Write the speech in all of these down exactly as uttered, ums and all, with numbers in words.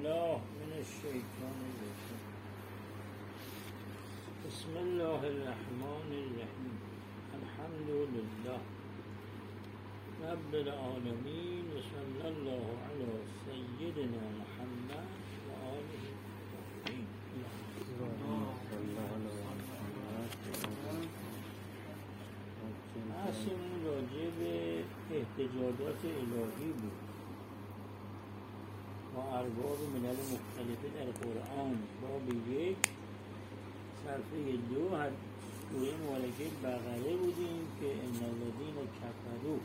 بالله من الشیطان الرجیم. بسم الله الرحمن الرحیم. الحمد لله رب العالمین و صلی الله علی سیدنا محمد و آله الطاهرین. بحثمون راجع به احتجاجات الهی بود با ارباب ملل مختلفه در قرآن. باب یک صفحه دو سوره مبارکه بقره بودیم که ان الذین کفروا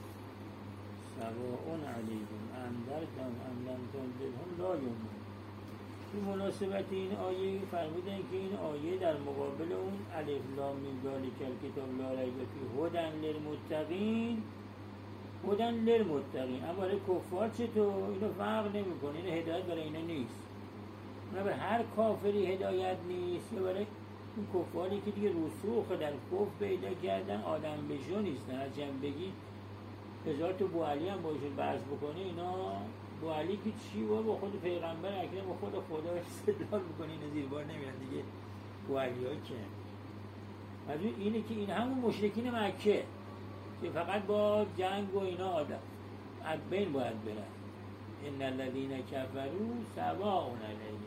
سواء علیهم انذرتهم ام لم تنذرهم لا یؤمنون. این مناسبت این آیه فرمودن که این آیه در مقابل اون الف لام میم ذالک الکتاب لا ریب فیه هدی للمتقین هدی للمتقین. اما برای کفار چطور؟ اینو فرق نمیکنه، این هدایت برای اینا نیست. اونا به هر کافری هدایت نیست، یا برای اون کفاری که دیگه رسوخ در کفر پیدا کردن، آدم بشو نیستن. هرچند بگید هزار تا بوعلی هم باشون بحث بکنه، اینا بوعلی که چی با با خود پیغمبر اکرم و خود خدا استدلال میکنه، اینا زیر بار نمیاد دیگه بوعلی ها که مجموع اینه که این همون مشرکین مکه که فقط با جنگ و اینا آدم از بین باید برن. ان الذین کفروا سواء علیهم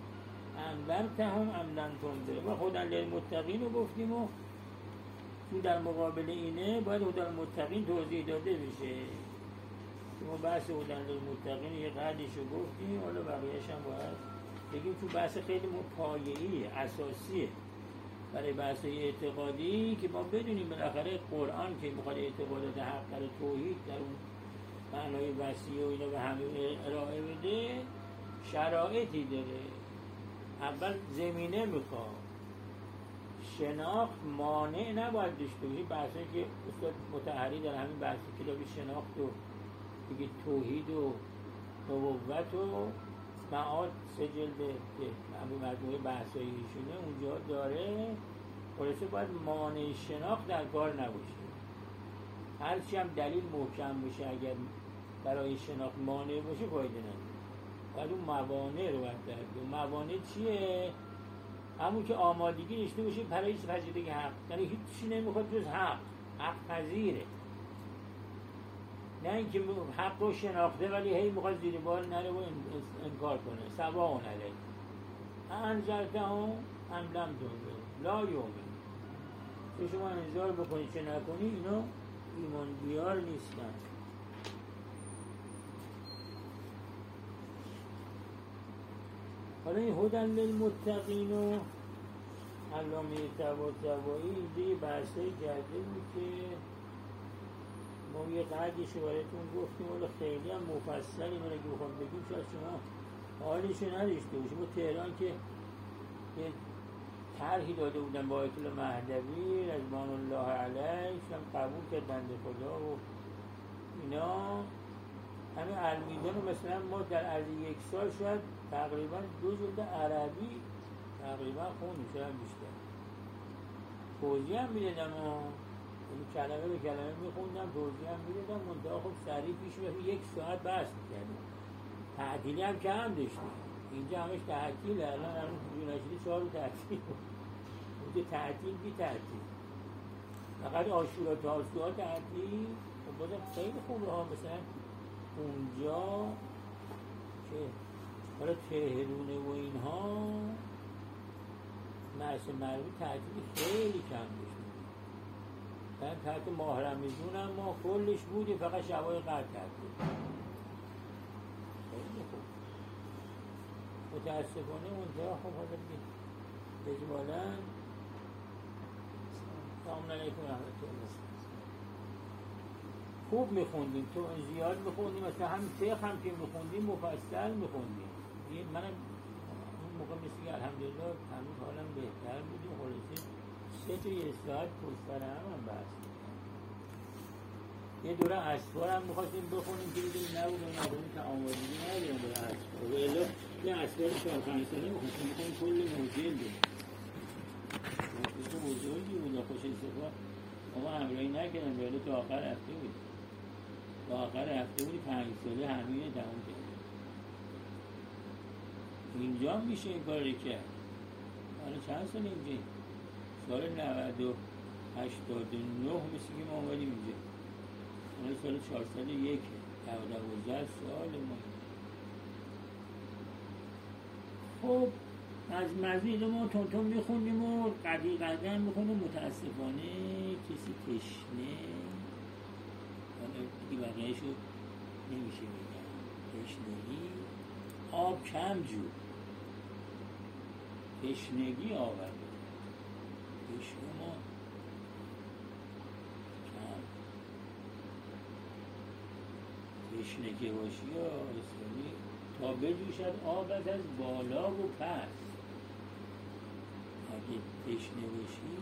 انذرتهم ام لم تنذرهم و هدی للمتقین رو گفتیم و تو در مقابل اینه باید هدی للمتقین توضیح داده بشه. ما بحث هدی للمتقین یه قدرش رو گفتیم، حالا بقیه‌اش هم باید بگیم. تو بحث خیلی پایه‌ای اساسیه برای بحث‌های اعتقادی که ما بدونیم بالاخره قرآن که میخواد اعتقادات حق در توحید در اون معنای وسیع و اینا به همه ارائه بده، شرایطی داره. اول زمینه میخواد، شناخت مانع نباید داشته باشه. بحثی که استاد مطهری در همین بحث کتاب شناخت و دیگه توحید و نبوت و معاد سه جلد که همین مجموعه بحثایی ایشونه اونجا داره. خلاصه باید مانع شناخت در کار نباشه. هرچی هم دلیل محکم بشه اگر برای شناخت مانع باشه فایده نداره. باید اون موانع رو باید درک کنیم. موانع چیه؟ همون که آمادگی داشته باشه برای پذیرش حق، یعنی هیچ چیزی نمیخواد جز حق. حق پذیره، نه اینکه حق رو شناخته ولی هی میخواد زیر بار نره و انکار کنه. سواء علیهم انذرتهم ام لم تنذرهم لا یؤمنون. چه شما انذار بکنید چه نکنید اینا ایمان بیار نیستن. حالا این هدی للمتقین و علامه طباطبایی اینجا بحثایی کرده بود که ما یه قدرش رو برایتون گفتیم، ولی خیلی هم مفصلی من اگه بخوام بگیم شاید شما حالشو نداشته باشیم. ما تهران که یه طرحی داده بودن با آیت الله مهدوی رضوان الله علیه، هم قبول کرد بنده خدا و اینا. همین المیدان مثلا ما در عرض یک سال شاید تقریبا دو جلد عربی تقریبا خوندیم، شاید بیشتر. توضیح هم میدادم و کلمه به کلمه میخوندم، توضیح هم میدادم، منطقه خب سریع پیش بفید یک ساعت بحث میکردیم. تعطیلی هم کم داشتیم. اینجا همش تعطیله. الان الان یونیورسیتی چهار رو تعطیل بود، اونجا تعطیل بی تعطیل، فقط عاشورا تاسوعا تعطیل. خب بازم خیلی خوبه ها. مثلا اونجا که حالا تهرونه و اینها مرسه مروی تعطیل خیلی کم داشتیم. من تحت ماه رمضان هم ما کلش بودیم، فقط شبای قدر کردیم. خیلی خوب. متاسفانه اونجا خب حالا بگید اجمالا سلام علیکم و رحمت الله خوب میخوندیم، تو زیاد میخوندیم. مثلا همین فقه هم که میخوندیم مفصل میخوندیم. منم اون موقع مثل که الحمدلله هنوز حالم بهتر بودیم. خلاصه سه تا یه ساعت پستر هم هم بحث میکنم. یه دوره اسفار هم میخواستیم بخونیم که دیگه نبود و نبودیم که آمادگی نداریم دوره اسفار. و الا یه اسفار چهار پنج ساله میخواستیم میخوایم کل موجل دیم. موجل بزرگی بود و خوش استفاد. اما همراهی نکردم ولی تا آخر هفته بود. تا آخر هفته بودی پنج ساله همینه تمام کرد. اینجا میشه این کار رو کرد. حالا چند سال اینجا؟ سال نود و هشتاد و نه مثل که ما اومدیم اینجا. حالا سال چهارصد و یک دوازده سال ما. خب از مزید ما تون تون میخونیم و قدی قدی هم میخونیم. متاسفانه کسی تشنه حالا دیگه بقیهشو نمیشه بگم. تشنگی آب کم جو، تشنگی آورده تشنه ما کم. تشنه که باشی یا اسلامی تا بجوشد آبت از بالا و پس. اگه تشنه باشی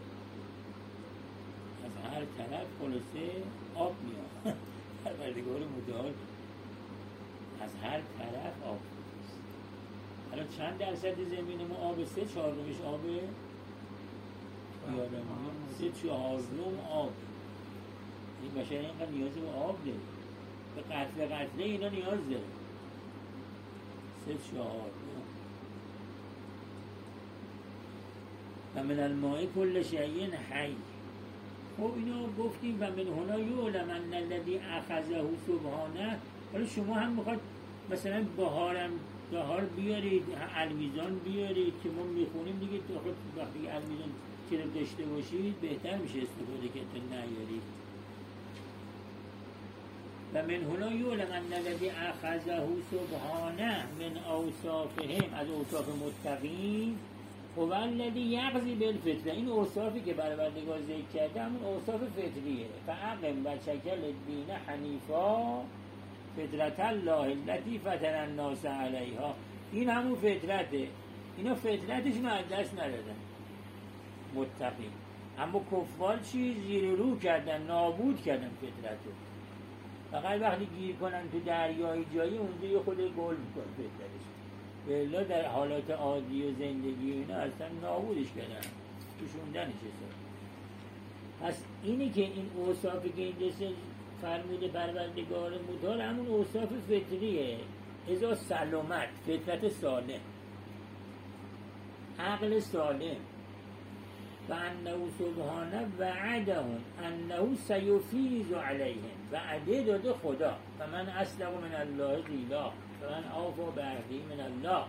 از هر طرف خلاصه آب میاد. پروردگار متعال از هر طرف آب میاد. حالا چند درصد زمین ما آب؟ سه چهارمش آبه؟ یادم سه چهارم آب. این بشر اینقدر نیاز به آب داره، به قطره قطره اینا نیاز داره. سه چهارم و من الماء کل شیء حی. خب اینو گفتیم و من هنا یعلم ان الذی اخذه سبحانه. حالا شما هم میخواد مثلا بهارم بهار بیارید، المیزان بیارید که ما میخونیم دیگه. خب وقتی المیزان چرا داشته باشید بهتر میشه استفاده که تو نیارید. و من هنا یعلم ان الذی اخذه سبحانه من اوصافهم، از اوصاف متقین، هو الذی یقضی بالفطره. این اوصافی که پروردگار ذکر کرده همون اوصاف فطریه. فاقم وجهک للدین حنیفا فطرت الله التي فطر الناس علیها. این همون فطرته. اینا فطرتشون از دست ندادن متقین. اما کفار چی؟ زیر رو کردن، نابود کردن فطرتو. فقط وقتی گیر کنن تو دریای جایی اونجا یه خود گل میکنه فطرتش. بلا در حالات عادی و زندگی اینا اصلا نابودش کردن، توشوندنش اصلا. پس اینی که این اوصافی که این دسته فرموده پروردگار متعال همون اوصاف فطریه. ازا سلامت، فطرت سالم، عقل سالم. و انه سبحانه وعدهم انه سیفیض علیهم. وعده داده خدا. و من اصدق من الله قیلا و من اوفی بعهده من الله.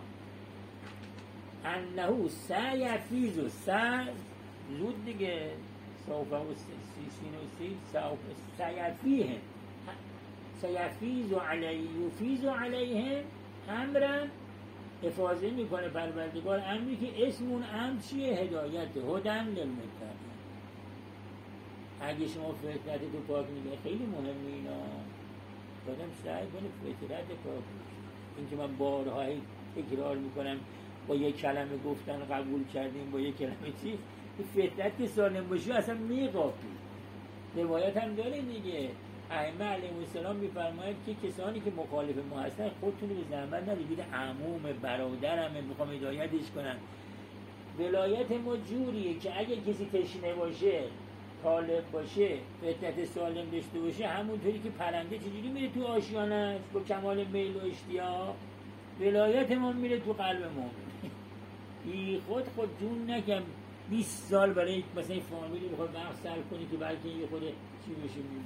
انه سیفیض، س زود دیگه سوف و سیسین و سی سیفیهم، سیفیض علیهم، یفیض علیهم امرا. افاظه میکنه پروردگار امری که اسم اون امر چیه؟ هدایت، هدن للمتقین. اگه شما فطرت تو پاک نگه، خیلی مهمه اینا. آدم سعی کنه فطرت پاک بشه. این که من بارها تکرار میکنم با یک کلمه گفتن قبول کردیم، با یک کلمه چیز. فطرت که سالم باشه اصلا میقافی. روایت هم داره دیگه. ائمه علیهم السلام میفرماید که کسانی که مخالف ما هستن خودتون به زحمت ندید، عموم برادرمه میخوام هدایتش کنن. ولایت ما جوریه که اگه کسی تشنه باشه، طالب باشه، فطرت سالم داشته باشه، همونطوری که پرنده چجوری میره تو آشیانش با کمال میل و اشتیاق، ولایت ما میره تو قلب ما. بی خود خود جون نکم بیست سال برای مثلا این فامیلی بخواد وقت صرف کنی که بلکه یه خود چی بشه میمونه.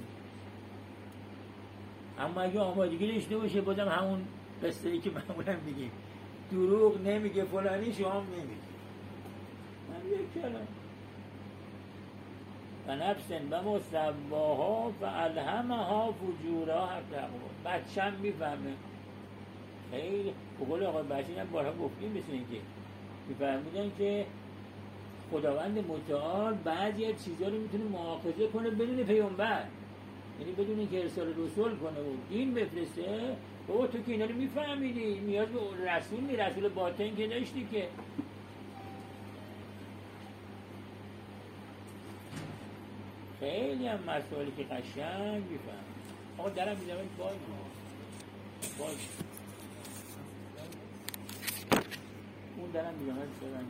اما اگه آمادگی داشته باشه، بازم همون قصه‌ای که معمولا میگیم، دروغ نمیگه فلانی، شما هم نمیگه. من یک کلام و نفسن و مصباها و الهمها فجورها تقوا. بچه‌م میفهمه خیلی. بقول آقای بچه‌م هم بارها گفتیم مثل این که میفهمیدن که خداوند متعال بعضی از چیزها رو میتونه مؤاخذه کنه بدون پیامبر، یعنی بدون اینکه ارسال رسول کنه و دین بفرسته. بابا تو که اینا رو میفهمیدی، نیاز به رسول نی، رسول باطن که داشتی که. خیلی هم مسائلی که قشنگ میفهم. آقا درم میدم باید باید اون درم میدم باید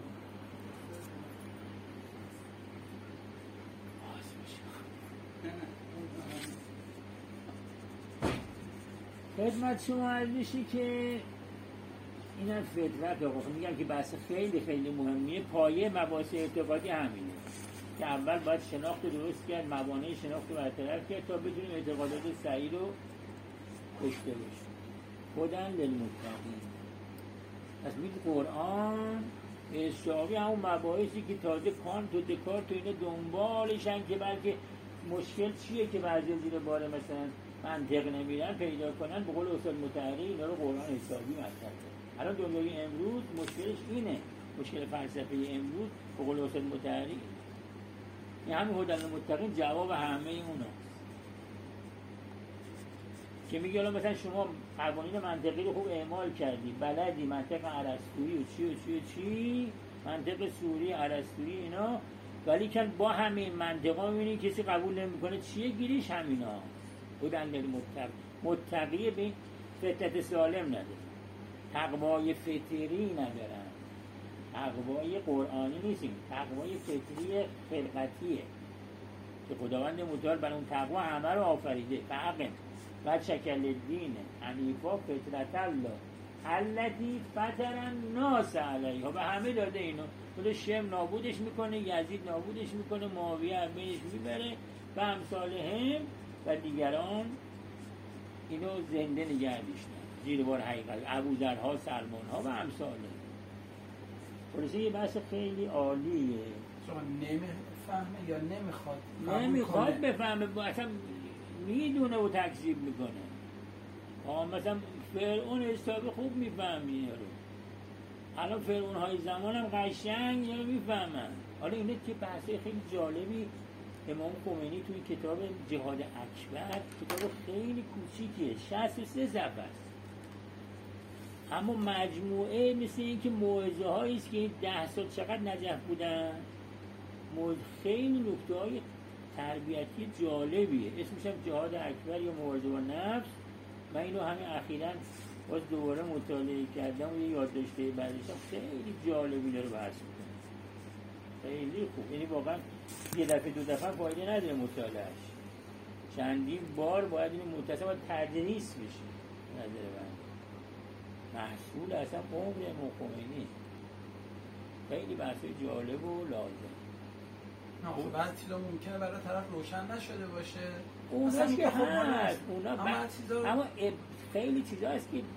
خدمت شما عرض میشه که این هم فطرت آقا. میگم که بحث خیلی خیلی مهمیه. پایه مباحث اعتقادی همینه که اول باید شناخت درست کرد، موانع شناخت رو برطرف کرد تا بتونیم اعتقادات صحیح رو داشته باشیم. هدی للمتقین. پس میگه قرآن استعابی همون مباحثی که تازه کانت و دکارت و اینا دنبالشن که بلکه مشکل چیه که بعضی زیر بار مثلا منطق نمیرن پیدا کنن، به قول استاد مطهری اینا رو قرآن حسابی مطرح کرد. الان دنیای امروز مشکلش اینه، مشکل فلسفه امروز به قول استاد مطهری این همین هدی للمتقین جواب همه اوناست که میگه الان مثلا شما قوانین منطقی رو خوب اعمال کردی، بلدی منطق ارسطویی و چی و چی و چی، منطق سوری ارسطویی اینا، ولی که با همین منطقا میبینی کسی قبول نمیکنه، چیه گیریش همینا. هدی للمتقین. متقی به فطرت سالم نداره، تقوای فطری ندارن، تقوای قرآنی نیستیم، تقوای فطری خلقتیه که خداوند متعال بر اون تقوا همه رو آفریده. فقط و شکل الدین حنیفا فطرت الله التی فطر الناس علیها، به همه داده اینو. خود شم نابودش میکنه، یزید نابودش میکنه، معاویه بینش میبره و امثال هم و دیگران اینو زنده نگه داشتن زیر بار حقیقت، ابوذرها، سلمانها و امثال هم. خلاصه یه بحث خیلی عالیه. شما نمیفهمه یا نمیخواد نمیخواد بفهمه، اصلا میدونه و تکذیب میکنه. آه مثلا فرعون حسابی خوب میفهمی رو. الان فرعون های زمان هم قشنگ یا میفهمن. حالا اینه که بحثه خیلی جالبی امام خمینی توی کتاب جهاد اکبر، کتاب خیلی کوچیکیه، شصت و سه صفحه است، اما مجموعه مثل این که موعظه هایی است که این ده سال چقدر نجف بودن، خیلی نکته های تربیتی جالبیه. اسمش هم جهاد اکبر یا موعظه با نفس. من اینو همین اخیراً باز دوباره مطالعه کردم و یه یادداشته بعدشم خیلی جالبی داره بحث میکنه، خیلی خوب. یعنی واقعا یه دفعه دو دفعه فایده نداره مطالعهش، چندین بار باید اینو متصل باید تدریس بشه. نظر من محصول اصلا عمر امام خمینی. خیلی بحثای جالب و لازم. خب بعد چیزا ممکنه برای طرف روشن نشده باشه، اوناش که هست، اونا اما, بح... چیزا... اما خیلی چیزا هست که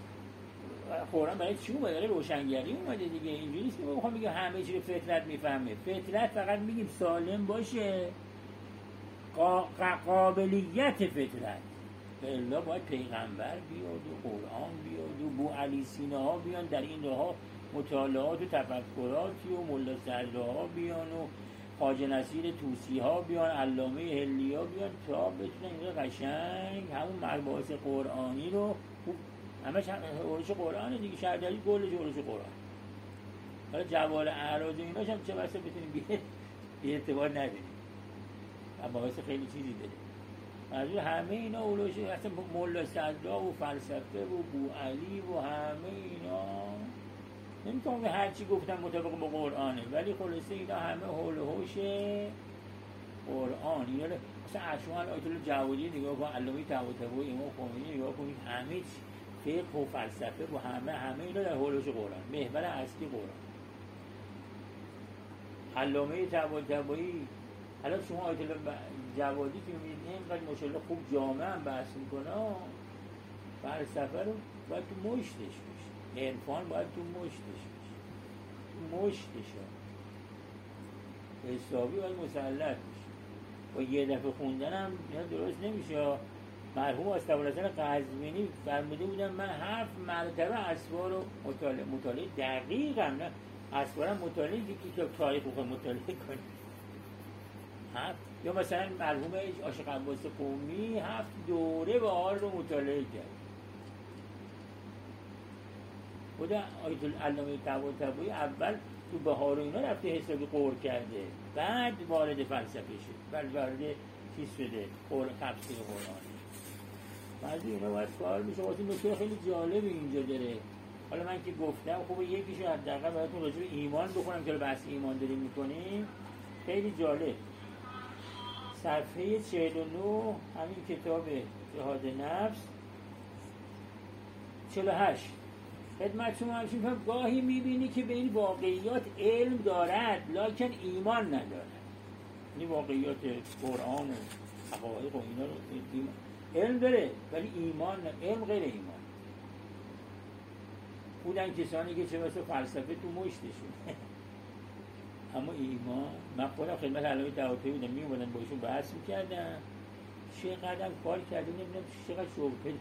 قرآن برای چی اومده؟ برای روشنگری اومده دیگه. اینجوری نیست که ما بخوام بگیم همه چی رو فطرت میفهمه. فطرت فقط میگیم سالم باشه، قا... قابلیت فطرت. الا باید پیغمبر بیاد و قرآن بیاد و بو علی سینه ها بیان در این راه مطالعات و تفکراتی و ملا صدرها بیان و خواجه نصیر طوسی ها بیان، علامه هلی ها بیان تا بتونن این قشنگ همون مباحث قرآنی رو خوب همش اورش قرآنه دیگه، شهرداری گلش اورش قرآن. حالا جوال اعراض و ایناش هم چه بسا بتونیم بی اعتبار نداریم، مباحث خیلی چیزی داره. منظور همه اینا اولوش اصلا ملا صدرها و فلسفه و بو علی و همه اینا نمیتونم هر چی گفتم مطابق با قرآنه، ولی خلاصه اینا همه حول و حوش قرآن. اینا مثلا اشوان آیت الله جوادی نگاه کن، علامه طباطبایی، امام خمینی نگاه کنید، همه چی فقه و فلسفه و همه همه اینا در حول و حوش قرآن، محور اصلی قرآن. علامه طباطبایی، حالا شما آیت الله جوادی که میبینید اینقدر ماشاءالله خوب جامع هم بحث میکنه، فلسفه رو باید تو مشتش بشه، عرفان باید تو مشتش بشه، تو مشتش حسابی باید مسلط بشه. با یه دفعه خوندن هم درست نمیشه. مرحوم استوالحسن قزوینی فرموده بودن من هفت مرتبه اسوار رو مطالعه مطالعه دقیقم نه اسوارم مطالعه که تاریخ رو مطالعه کنید هفت. یا مثلا مرحوم عاشق عباس قمی هفت دوره بهار رو مطالعه کرد. خود آیت العلامه طباطبایی اول تو بهار و اینا رفته حسابی قور کرده، بعد وارد فلسفه شد، بعد وارد چیز شده قور تفسیر قرآنی. بعضی اینا باید کار میشه. واسه نکته خیلی جالب اینجا داره. حالا من که گفتم خوبه یکیشو حداقل براتون راجع به ایمان بخونم که بحث ایمان داریم میکنیم. خیلی جالب. صفحه چهل و نه همین کتاب جهاد نفس، چهل و هشت خدمت شما همچین میکنم گاهی میبینی که به این واقعیات علم دارد لکن ایمان ندارد. این واقعیات قرآن و حقایق و اینا رو ایمان. علم داره ولی ایمان نه. علم غیر ایمان. بودن کسانی که چه واسه فلسفه تو مشتشون اما ایمان. من خودم خدمت علامه طباطبایی بودم، میومدن باشون بحث میکردم چقدر کار کردیم نمیدونم چقدر شبهه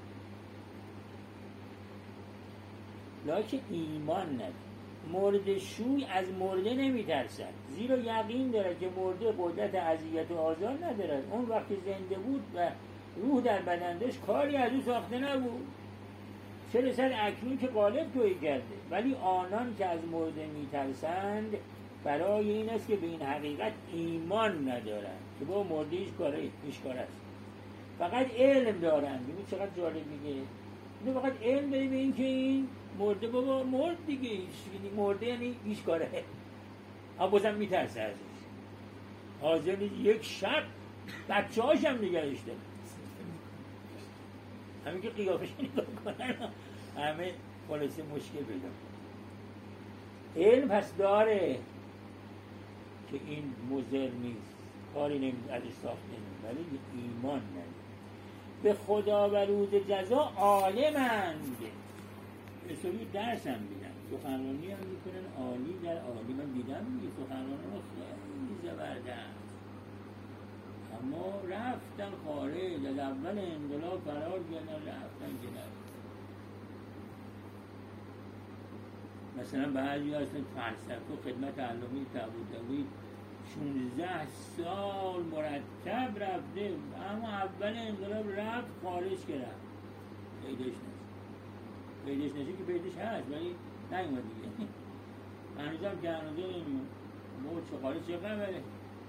داره لکن ایمان نداره. مرده شوی از مرده نمیترسد زیرا یقین داره که مرده قدرت اذیت و آزار ندارد. اون وقتی زنده بود و روح در بدن داشت کاری از او ساخته نبود، چه رسد اکنون که غالب تویی کرده. ولی آنان که از مرده میترسند برای این است که به این حقیقت ایمان ندارند که با مرده هیچ کاره هیچ کار است، فقط علم دارند. ببین چقدر جالب میگه، اینو فقط علم داری به این که این مرده بابا مرد دیگه، مرده یعنی هیچ کاره، اما بازم میترسه ازش، حاضر یک شب بچه هاش هم نگهش داره، همین که قیافش نگاه کنن همه خلاصه مشکل پیدا کنن. علم پس داره که این مضر نیست، کاری نمید ازش ساخته نمید، ولی ایمان نداره. به خدا و روز جزا عالمند. اصولی درس هم دیدن، سخنرانی هم میکنن عالی در عالی. من دیدم میگه سخنرانی ها خیلی زبردست، اما رفتن خارج، از اول انقلاب فرار کردن رفتن کنار. مثلا بعضی هستن فلسفه خدمت علامه طباطبایی شانزده سال مرتب رفته، اما اول انقلاب رفت خارج کرد، پیداش نشد. پیداش نشد که پیداش هست ولی نیومد دیگه. هنوزم که هنوزه نمیاد ما چه خارج چه خبره.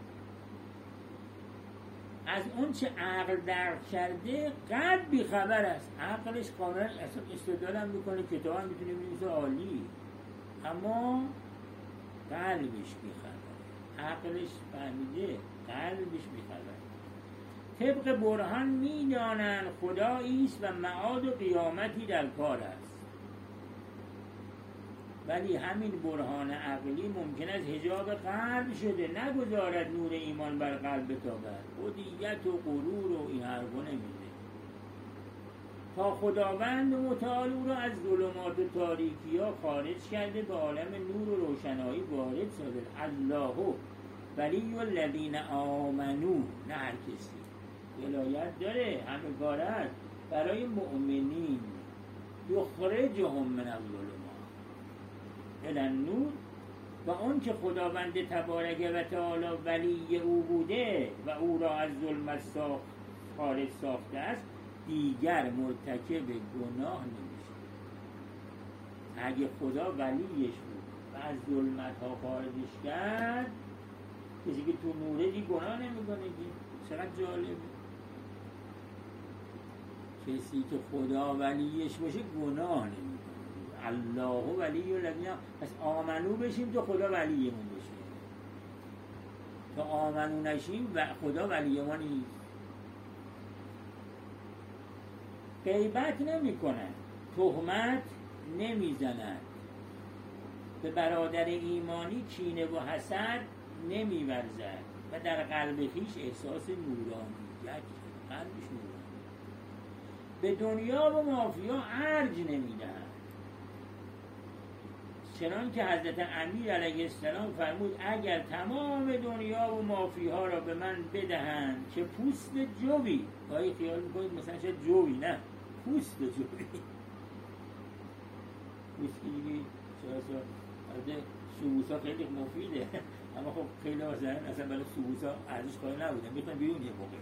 از اون چه عقل درک کرده قلب بیخبر است. عقلش کاملا استدلال هم میکنه، کتاب هم میتونه بنویسه عالی، اما قلبش بیخبر. عقلش فهمیده قلبش بیخبر. طبق برهان میدانند خدایی است و معاد و قیامتی در کار است، ولی همین برهان عقلی ممکن است حجاب قلب شده نگذارد نور ایمان بر قلب بتابد. خودیت و غرور و این حرفا نمیده تا خداوند متعال او را از ظلمات و تاریکی ها خارج کرده به عالم نور و روشنایی وارد سازد. الله ولی الذین آمنو، نه هر کسی، ولایت داره، همه کار هست برای مؤمنین. یخرجهم من الظلمات الی النور، و اون که خداوند تبارک و تعالی ولی او بوده و او را از ظلمت ساخت خارج ساخته است دیگر مرتکب گناه نمیشه. اگه خدا ولیش بود و از ظلمت ها خارجش کرد، کسی که تو نوره دی گناه نمیکنه. چقدر جالبه، کسی که خدا ولیش باشه گناه نمیکنه. الله ولی الذین، پس آمنو بشیم تا خدا ولیمون بشه. تا آمنو نشیم و خدا ولی ما نیست. غیبت نمی کنند، تهمت نمی زنند، به برادر ایمانی کینه و حسد نمی ورزد و در قلب خویش احساس نورانیت، قلبش نورانی. به دنیا و مافیا ارج نمی دهند، چنان که حضرت امیر علیه السلام فرمود اگر تمام دنیا و مافیها را به من بدهند که پوست جوی، گاهی خیال میکنید مثلا شاید جوی، نه، پوست جوی، پوست دیگه چرا البته سوسا خیلی مفیده اما خب خیلی مثلا اصلا برای سوسا ارزش قائل نبودن، میتونن بیرون یه موقع.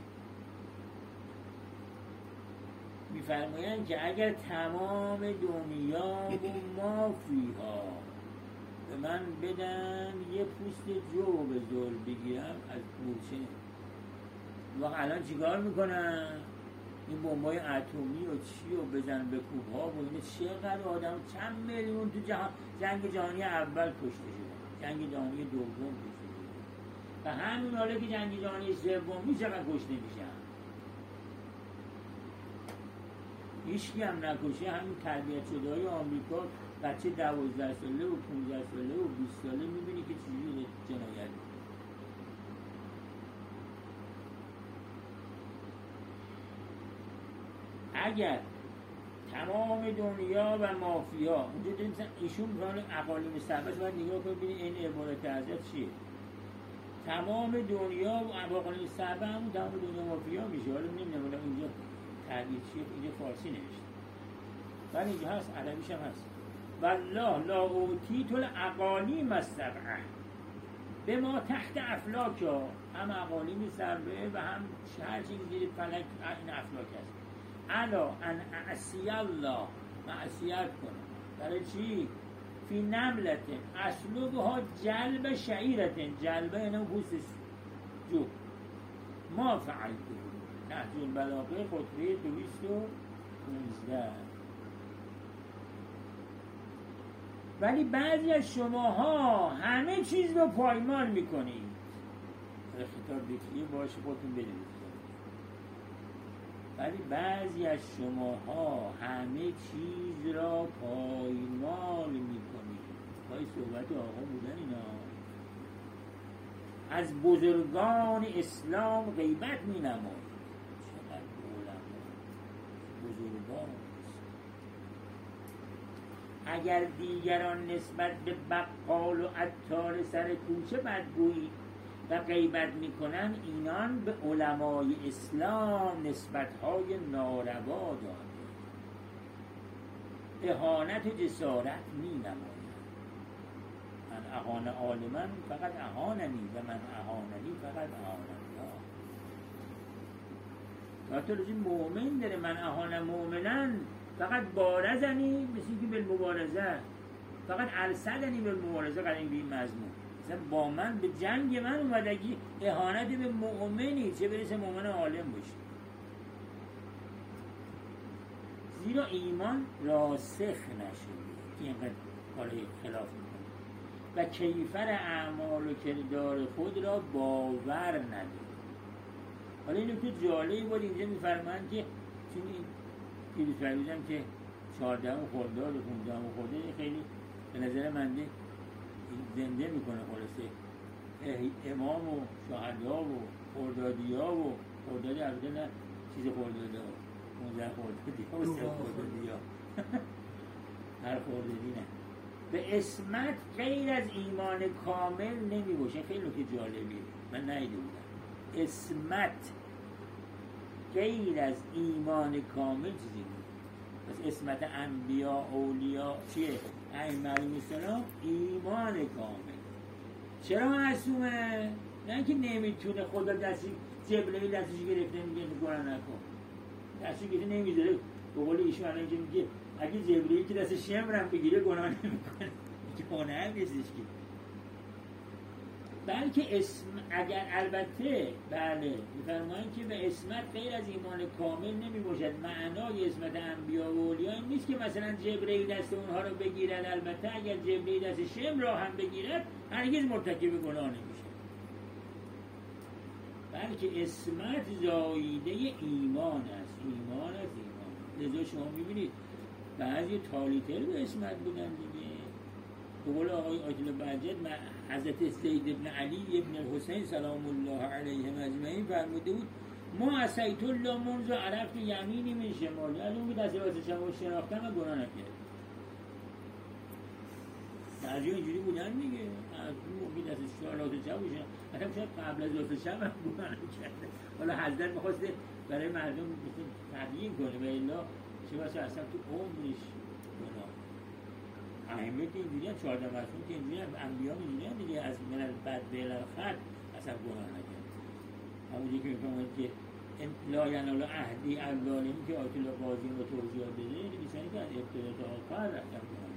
میفرمایند که اگر تمام دنیا و مافیها به من بدن یه پوست جو به زل بگیرم از مورچه، واقعا الان چیکار میکنن؟ این بمبای اتمی و چی و بزن به کوب ها و اینه. چقدر آدم، چند میلیون تو جهان جنگ جهانی اول کشته شدن، جنگ جهانی دوم کشته شدن و همین حالا که جنگ جهانی سوم چقدر کشته میشن. هیچکی هم نکشه. همین تربیت شده های آمریکا بچه دوازده ساله و پونزده ساله و بیست ساله میبینی که چجوری جنایت. اگر تمام دنیا و مافیا اونجا داریم ایشون برای اقالیم سبز باید نگاه کنید ببینید این عبارت حضرت چیه. تمام دنیا و اقالیم سبز همون تمام دنیا مافیا میشه. حالا نمیدونم اینجا تعبیر چیه، اینجا فارسی نوشته ولی اینجا هست، عربیش هم هست. والله لا اوتیت الاقالیم السبعه به ما تحت افلاک ها، هم اقالیم سبعه و هم هر چیزی زیر فلک این افلاک هست. الا ان اعصی الله، معصیت کنم برای چی؟ فی نملت اسلوبها جلب شعیرت، جلبه اینه پوست جو، ما فعلت نهج البلاغه خطبه دویست و پونزده. ولی بعضی از شماها همه چیز رو پایمال میکنید. خطاب بکیه باشه خودتون بدونید. ولی بعضی از شماها همه چیز را پایمال میکنید. پای صحبت آقا بودن اینا. از بزرگان اسلام غیبت می نمایید. چقدر علما بزرگان. اگر دیگران نسبت به بقال و عطار سر کوچه بدگویی و غیبت میکنن، اینان به علمای اسلام نسبتهای ناروا داده، اهانت و جسارت می نماید. من اهان عالمن فقط اهاننی و من اهاننی فقط اهاننی. حتی روزی مؤمن داره من اهان مؤمنن فقط بارزنی مثل که بالمبارزه، فقط ارسدنی بالمبارزه قرار این مضمون. مثلا با من به جنگ من اومدگی اهانت به مؤمنی، چه برسه مؤمن عالم باشه. زیرا ایمان راسخ نشده که اینقدر کارهای خلاف میکنه و کیفر اعمال و کردار خود را باور نداره. حالا این نکته جالبی بود اینجا میفرمایند که چون این پیروز پرویزم که چهاردهم خرداد و پونزدهم خرداد خیلی به نظر منده زنده میکنه خلاصه امام و شهدا و خردادی ها و خردادی البته نه چیز خردادی ها پونزده خردادی ها و سه خردادی ها هر خردادی نه. به اسمت غیر از ایمان کامل نمی باشه. خیلی نکته جالبیه من نیده بودم. اسمت غیر از ایمان کامل چیزی بود. پس اسمت انبیا اولیا چیه؟ ائمه علیهم السلام ایمان کامل. چرا معصومه؟ نه اینکه نمیتونه خدا دستی جبرئیل دستش گرفته میگه گناه نکن، دستی گرفته نمیذاره. به قول ایشون الان که میگه اگه جبرئیل که دست شمرم بگیره گناه نمیکنه، که گناه هم نیستش که. بلکه اسم اگر البته بله میفرمایند که به اسمت غیر از ایمان کامل نمی باشد. معنای اسمت انبیا و اولیا این نیست که مثلا جبرئیل دست اونها رو بگیرد. البته اگر جبرئیل دست شم را هم بگیرد هرگز مرتکب گناه نمیشه. بلکه اسمت زاییده ایمان است. ایمان است ایمان. لذا شما میبینید بعضی تالیتر به اسمت بودن دیگه. به قول آقای آیت الله بهجت حضرت سید ابن علی ابن الحسین سلام الله علیهم اجمعین فرموده بود ما عصیت الله منذ عرفت یمینی من شمالی. از اون که دست راست چپ شناختم و گناه نکردم. بعضی اینجوری بودن دیگه. از اون موقع دست راست چپ شناختم مثلا شاید قبل از راست چپ هم گناه نکرده. حالا حضرت می‌خواسته برای مردم تبیین کنه و الا چه واسه اصلا تو عمرش گناه. ائمه که اینجوری هم چهارده معصوم که اینجوری هم انبیا اینجوری هم دیگه از من بعد به الخط اصلا گناه نکرد. همونجوری که میفهمید که لا ینال عهدی الظالمین که آیت الله قاضی رو توضیح بده نمی‌سنی که از ابتدا تا آخر رفتن گناه.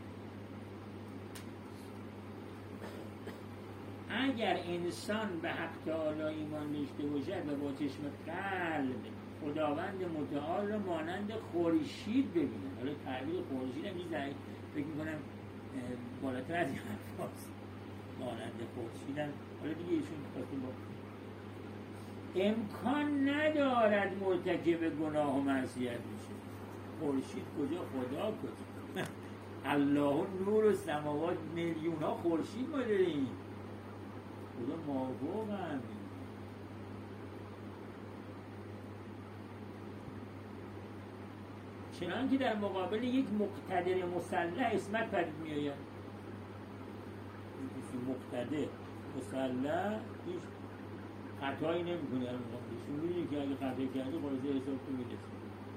اگر انسان به حق تعالی ایمان داشته باشد و با چشم قلب خداوند متعال را مانند خورشید ببینه. حالا تعبیر خورشید هم می‌ذارید فکر می‌کنم بالاتر از این حرف هست. مانند خورشید هم حالا دیگه ایشون خواستیم با امکان ندارد مرتکب گناه و معصیت میشه. خورشید کجا، خدا کجا؟ الله نور و سماوات، میلیون ها خورشید ما داریم، خدا مافوق هم. چنان که در مقابل یک مقتدر مسلح اسمت پدید می آید. مقتدر مسلح هیچ خطایی نمی کنه. شما میدونی که اگه خطایی کردی قرصه حساب تو میرسی.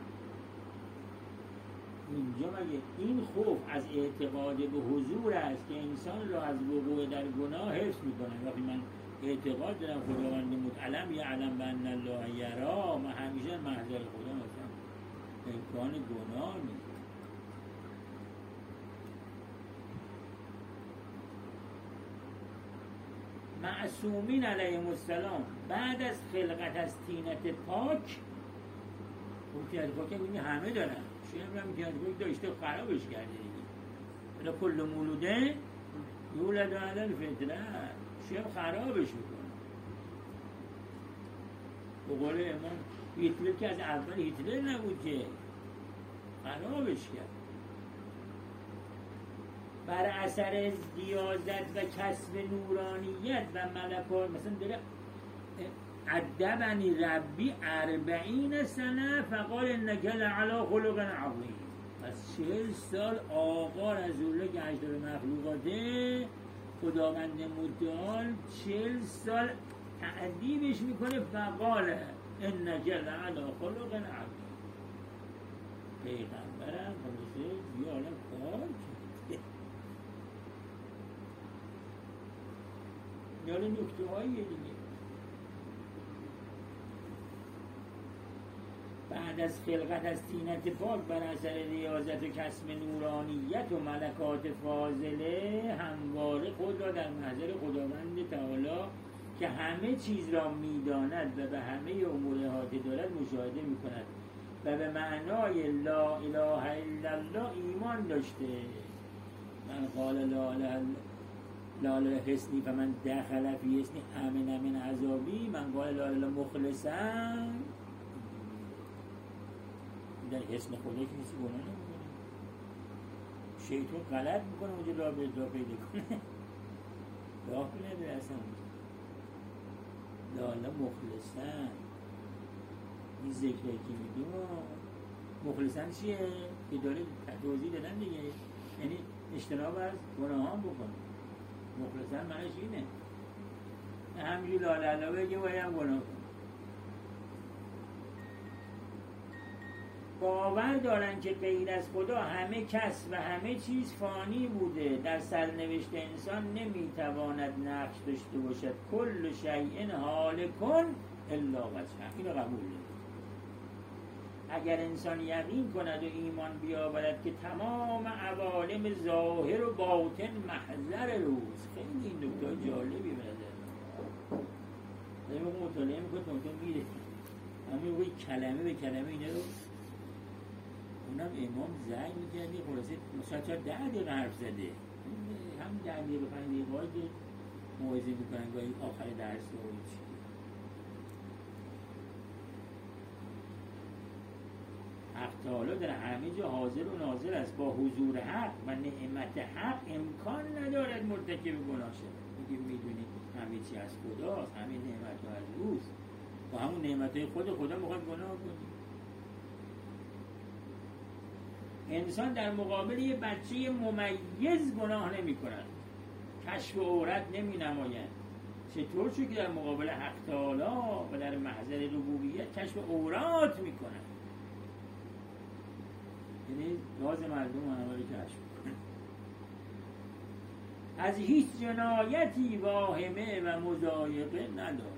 اینجا مگه این خوف از اعتقاد به حضور است که انسان را از وقوع در گناه حفظ میکنه. وقتی من اعتقاد دارم خداوند متعلم یعلم بأن الله یرا، من همیشه محضر خدا هستم، امکان گناه نیست. معصومین علیهم السلام بعد از خلقت از طینت پاک، اون طینت پاک هم همه دارن، شیعه هم طینت پاک داشته خرابش کرده دیگه. ولی کل مولوده یولد علی الفطره، شیعه خرابش میکنه. به قول امام هیتلر که از اول هیتلر نبود که، خرابش کرد. بر اثر ریاضت و کسب نورانیت و ملکات، مثلا داره ادبنی ربی اربعین سنه فقال انک لعلی خلق عظیم. پس چهل سال آقا رسول الله که اشرف مخلوقاته، خداوند متعال چهل سال تعذیبش میکنه، فقال انک لعلی خلق عظیم. پیغمبرم خلاصه یه عالم کار کرد. یعنی نکته هاییه دیگه. بعد از خلقت از طینت پاک بر اثر ریاضت و کسب نورانیت و ملکات فاضله، همواره خود را در محضر خداوند تعالی که همه چیز را میداند و به همه امور احاطه دارد مشاهده میکند و به معنای لا اله الا الله ایمان داشته. من قال لا اله لا اله حسنی و من دخل فی حسنی امن من عذابی، من قال لا اله مخلصا. در حسن خدا که کسی گناه نمیکنه، شیطان غلط میکنه اونجا راه به راه پیدا کنه، راه نداره اصلا. لا اله مخلصا این ذکره که میگیم مخلصا چیه؟ که داره توضیح دادن دیگه، یعنی اجتناب از گناهان بکن. مخلصا معنیش اینه، همینجور لا اله الا بگه و هم گناه کن. باور دارن که غیر از خدا همه کس و همه چیز فانی بوده، در سرنوشت انسان نمیتواند نقش داشته باشد. کل شیء هالکن الا وجهه. اینو قبول داریم. اگر انسان یقین کند و ایمان بیاورد که تمام عوالم ظاهر و باطن محضر روز، خیلی این نکته جالبی به نظر من موقع مطالعه میکنه ممکن میره همین موقع کلمه به کلمه اینه رو، اونم امام زنگ میکردی خلاصه شاید شاید ده دقیقه حرف زده، هم ده دقیقه پنج دقیقه که موعظه میکنن گاهی آخر درس رو چی. حق تعالی در همه جا حاضر و ناظر است، با حضور حق و نعمت حق امکان ندارد مرتکب گناه شد. میگه میدونید همه چی از خداست، همه نعمت ها از اوست، با همون نعمت های خود خدا میخواد گناه کنید. انسان در مقابل یه بچه ممیز گناه نمی کند، کشف عورت نمی نماید. چطور شد که در مقابل حق تعالی و در محضر ربوبیت کشف عورات می کند؟ یعنی راز مردم همه رو کشف کنه. از هیچ جنایتی واهمه و مضایقه ندارد.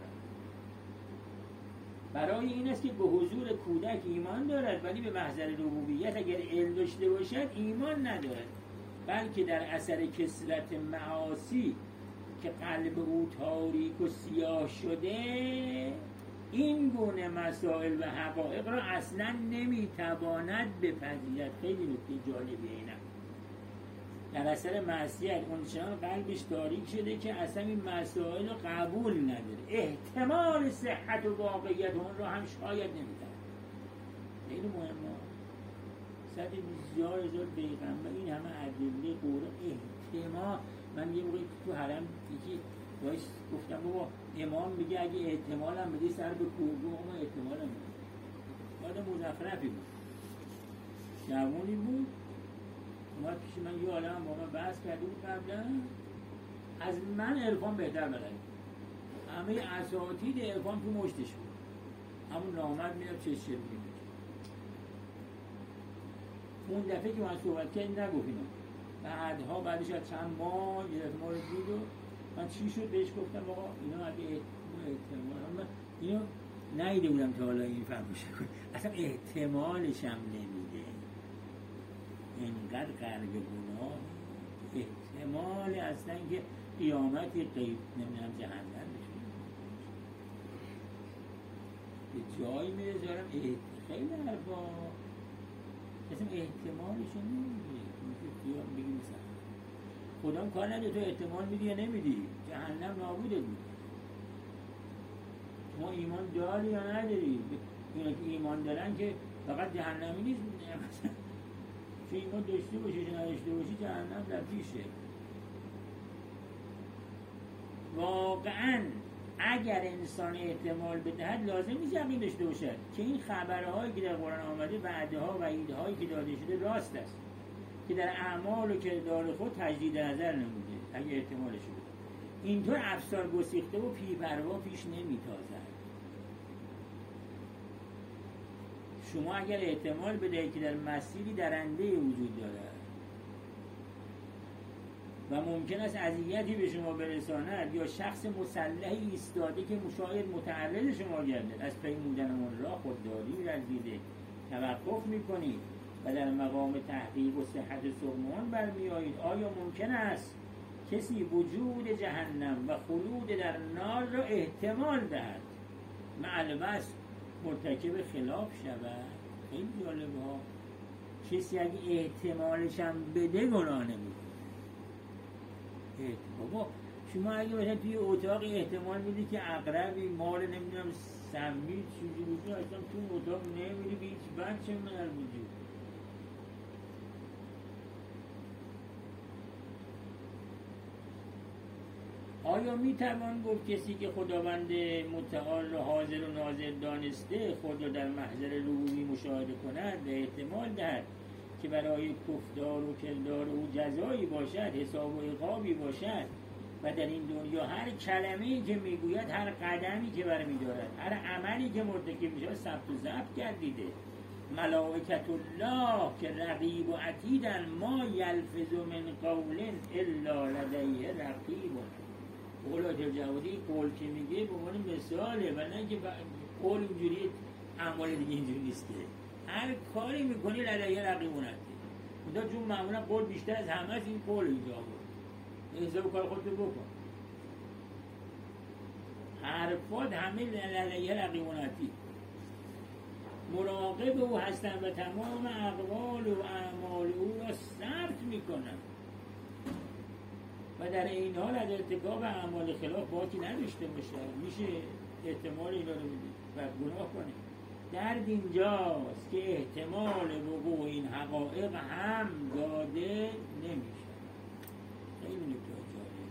برای این است که به حضور کودک ایمان دارد، ولی به محضر ربوبیت اگر علم داشته باشد ایمان ندارد، بلکه در اثر کثرت معاصی که قلب او تاریک و سیاه شده، این گونه مسائل و حقایق را اصلا نمیتواند بپذیرد. خیلی نکته جالبیه اینه. در اثر معصیت اونچنان قلبش تاریک شده که اصلا این مسائل رو قبول نداره، احتمال صحت و واقعیت اون رو هم شاید نمیدونه. خیلی مهمه. صد بسیار هزار پیغمبر، این همه ادله قرآن احتمال. من یه موقعی تو حرم یکی باش گفتم بابا امام میگه اگه احتمالم بدی سر به کوه، اما احتمالم بدی. آدم مزخرفی بود، جوانی بود، اومد پیش من یه عالم با من بحث کرده بود قبلا، از من عرفان بهتر بلد، همه اساتید عرفان تو مشتش بود، همون نامرد میاد چه چه میگه. اون دفعه که من صحبت کردیم نگفت اینا، بعدها بعدش از چند ماه یه دفعه ما رو دید و من چی شد بهش گفتم آقا اینا اگه احتمال من اینو نیده بودم تا حالا این فرموشه کنم، اصلا احتمالش هم نمیده، اینقدر غرق گناه، احتمال اصلا که قیامت غیب نمیدونم جهنم بشه به جایی میرسارم خیلی حرفا اصلا احتمالشو نمیده. میگه بگی مثلا خودم کار نده تو احتمال میدی یا نمیدی، جهنم نابودت میده. ما ایمان داری یا نداری؟ اینا که ایمان دارن که فقط جهنمی نیست، مثلا چه ایمان داشته باشی چه نداشته باشی جهنم در پیشه. واقعا اگر انسان احتمال بدهد لازم نیست یقین داشته باشد که این خبرهایی که در قرآن آمده، وعده‌ها و وعیدهایی که داده شده راست است، که در اعمال و کردار خود تجدید نظر نموده. اگه احتمالش بده اینطور افسار گسیخته و پی‌پروا پیش نمیتازد. شما اگر احتمال بدهید که در مسیری درنده وجود دارد و ممکن است اذیتی به شما برساند یا شخص مسلحی ایستاده که مشاهد متعرض شما گردد، از پیمودن آن را خودداری ورزیده توقف میکنید و در مقام تحقیق و صحت سخنان برمی آیید. آیا ممکن است کسی وجود جهنم و خلود در نار را احتمال دهد مع البس مرتکب خلاف شود؟ خیلی جالبه ها. کسی اگه احتمالش هم بده گناه نمیکنه. بابا شما اگه مثلا توی اتاق احتمال میدی که عقربی مار نمیدونم سمی چیزی بوده، اصلا تو اتاق نمیدی به هیچ بچه من وجود. آیا میتوان گفت کسی که خداوند متعال را حاضر و ناظر دانسته خود را در محضر ربوبی مشاهده کند و احتمال دهد که برای گفتار و کردار او جزایی باشد، حساب و عقابی باشد و در این دنیا هر کلمه‌ای که میگوید، هر قدمی که برمی‌دارد، هر عملی که مرتکب میشه ثبت و ضبط گردیده؟ ملائکة الله که رقیب و عتیدن ما یلفظ من قول الا لدیه رقیب. قولات الجوادی قول که میگه به عنوان مثاله و نه که قول اینجوری اعمال دیگه اینجوری نیست که هر کاری میکنی لدیه رقیب و عتید. اونجا چون معمولا قول بیشتر از همه از این قول اینجا بود، حساب کار خودتو بکن. حرفات همه لدیه رقیب و عتید، مراقب او هستن و تمام اقوال و اعمال او را ثبت میکنن و در این حال از ارتکاب اعمال خلاف باکی نداشته باشه. میشه احتمال اینا رو بدید و گناه کنه. درد اینجاست که احتمال وقوع این حقایق هم داده نمیشه. خیلی نکته جالبه.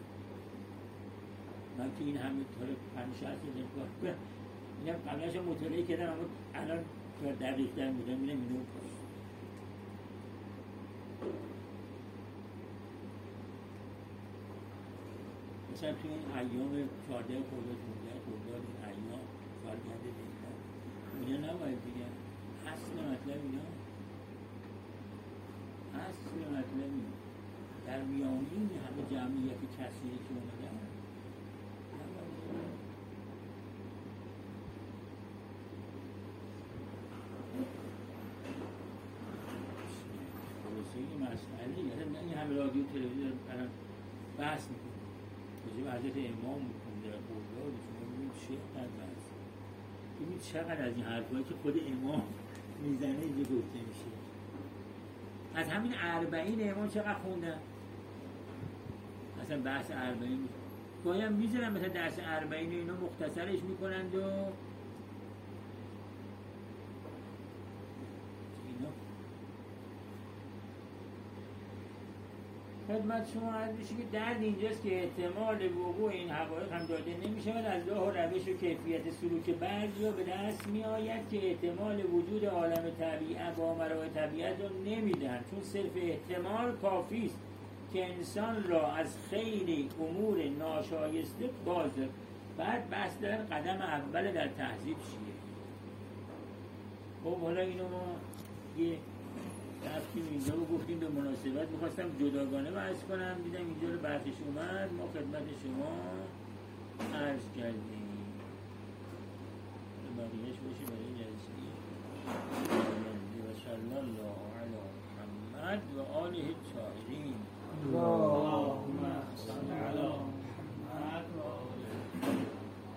من که این همه طور پنج شخص نگاه کنم اینم قبلش هم مطالعه کردم، اما الان دقیق در بودم میرم اینو کنم. مثلا توی این ایام چهارده خرداد پانزده خرداد این ایام سالگرد بهتر اینا نباید دیگه اصل مطلب اینا اصل مطلب اینا در میان این همه جمعیت کسیری که اومدن این مسئله این همه رادیو تلویزیون الان بحث میکنه راجع به حضرت امام میکنه در برداد شما ببینید چقدر بحث ببینید چقدر از این حرفایی که خود امام میزنه اینجا گفته میشه. از همین اربعین امام چقدر خوندن، اصلا بحث اربعین گاهی هم میذارن مثلا درس اربعین اینا مختصرش میکنند و اینا خدمت شما عرض میشه که درد اینجاست که احتمال وقوع این حقایق هم داده نمیشه ولی از راه و روش و کیفیت سلوک بعضیا به دست میآید که احتمال وجود عالم طبیعت و مراحل طبیعت رو نمیدن، چون صرف احتمال کافی است که انسان را از خیلی امور ناشایسته باز داره. بعد بحث دارن قدم اول در تهذیب چیه. خب حالا اینو ما یه رفتیم اینجا رو گفتیم به مناسبت، میخواستم جداگانه بحث کنم، دیدم اینجا رو بحثش اومد، ما خدمت شما عرض کردیم. بقیهش باشه برای جلسه و صلی الله علی محمد و آله الطاهرین.